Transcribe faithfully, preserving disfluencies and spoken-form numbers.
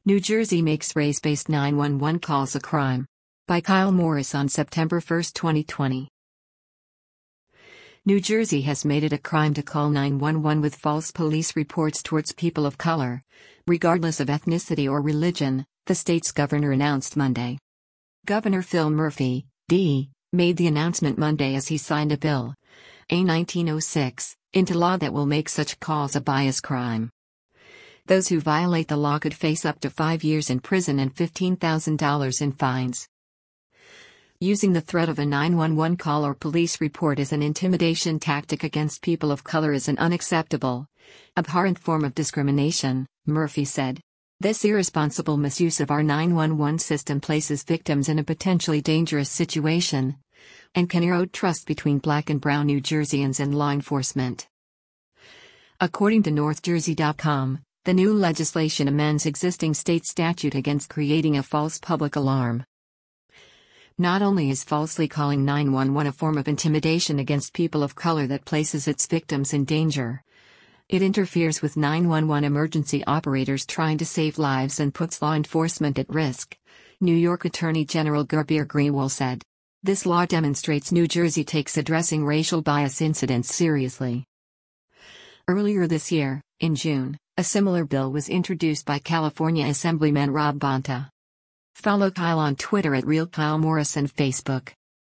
New Jersey makes race-based nine one one calls a crime. By Kyle Morris on September first, twenty twenty. New Jersey has made it a crime to call nine one one with false police reports towards people of color, regardless of ethnicity or religion, the state's governor announced Monday. Governor Phil Murphy, D, made the announcement Monday as he signed a bill, A nineteen oh six, into law that will make such calls a bias crime. Those who violate the law could face up to five years in prison and fifteen thousand dollars in fines. Using the threat of a nine one one call or police report as an intimidation tactic against people of color is an unacceptable, abhorrent form of discrimination, Murphy said. This irresponsible misuse of our nine one one system places victims in a potentially dangerous situation and can erode trust between Black and brown New Jerseyans and law enforcement. According to North Jersey dot com, the new legislation amends existing state statute against creating a false public alarm. Not only is falsely calling nine one one a form of intimidation against people of color that places its victims in danger, it interferes with nine one one emergency operators trying to save lives and puts law enforcement at risk, New York Attorney General Gurbir Grewal said. This law demonstrates New Jersey takes addressing racial bias incidents seriously. Earlier this year, in June, a similar bill was introduced by California Assemblyman Rob Bonta. Follow Kyle on Twitter at Real Kyle Morris and Facebook.